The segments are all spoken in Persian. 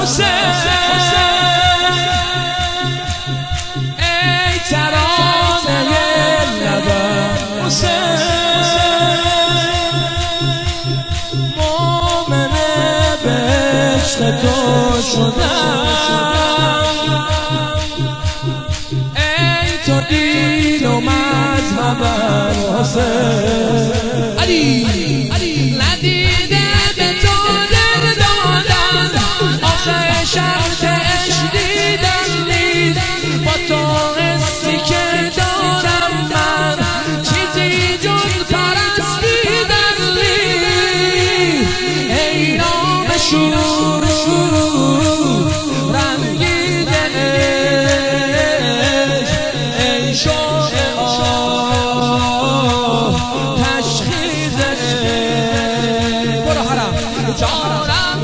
حسین ای ترانه لبم حسین مومن به عشق تو شدم ای تو دین و مذهبم حسین علی ندیده به تو دل دادم آخه شرط عشق دیدم نیست با تو حسی که دارم من چیزی جز پرستیدن نیست ای نام شروع رنگیده عشق ای شوق تشخیص برو حرم جانم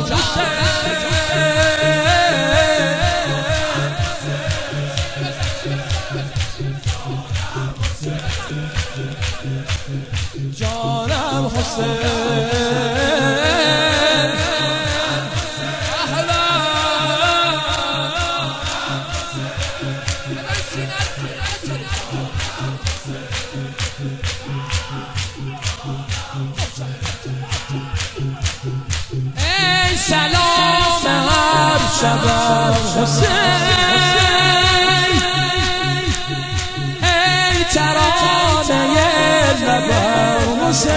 جانم حسین ای سلام هر شبم حسین ای ترانه لبم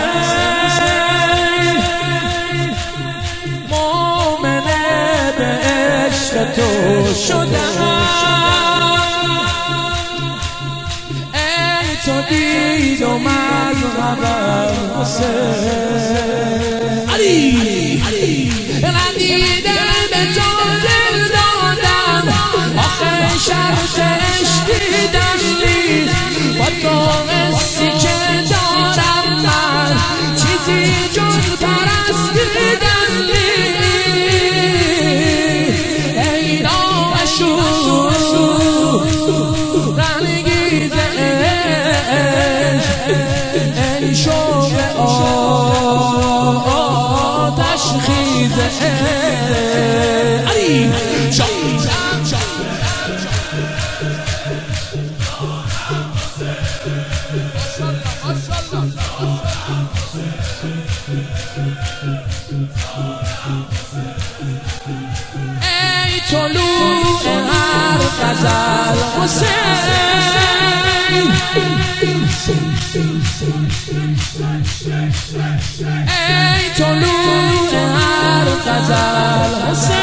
حسین مومن به عشق تو شدم ای تو دید و مذهبم حسین علی ندیده به تو دل دادم آخه شرط عشق دیدم نیست با تو حسی که دارم من چیزی جز پرستیدن نیست ای ناشور رنگیز عشق ای شوق تشخیص علی ای طلوع هر غزل حسین ای طلوع هر غزل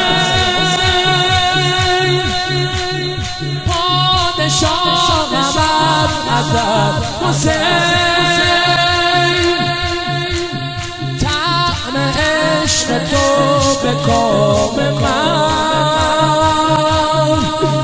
حسین پادشاه ابد ازل حسین طعم عشق تو به کام من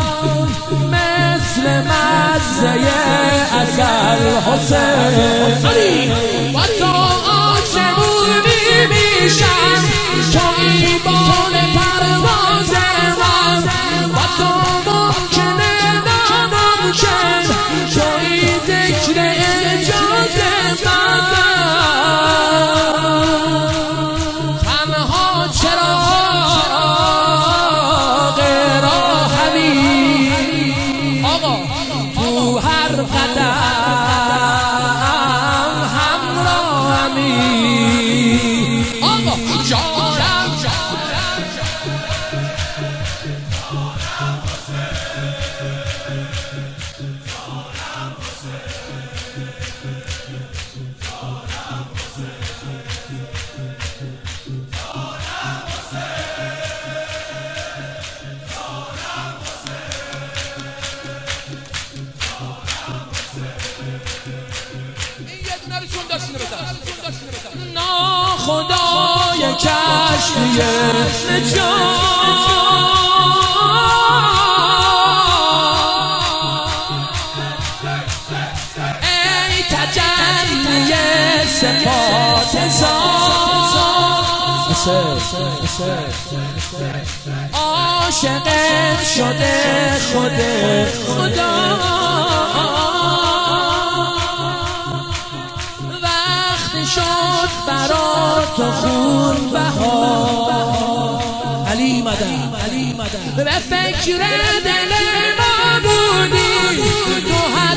مثل مزه عسل حسین با تو آسمونی میشم توی بال پرواز من با تو ممکنه ناممکن توی ذکر اجاز من تنها چراغ راهمی آقا تو هر قدم همراهمی آقا جانم خدای کشتی نجات ای تجلی صفات عاشقت شده خود خدا شد برا تو خون بها علی مدد به فکر دل ما بودی تو